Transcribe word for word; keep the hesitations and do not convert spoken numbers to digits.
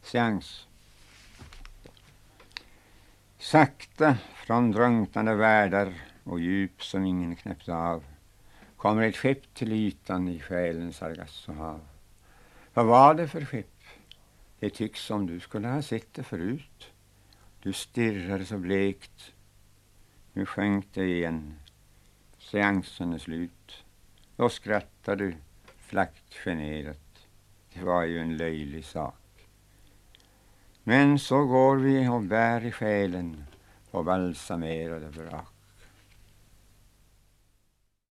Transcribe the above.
seans. Sakta från drunknande världar och djup som ingen knäppt av kommer ett skepp till ytan i själens Sargassohav. Vad var det för skepp? Det tycks som du skulle ha sett det förut. Du stirrar så blekt. Nu sjönk det igen. Seansen är slut. Då skrattar du flackt generat. Det var ju en löjlig sak. Men så går vi och bär i själen och balsamerade vrak.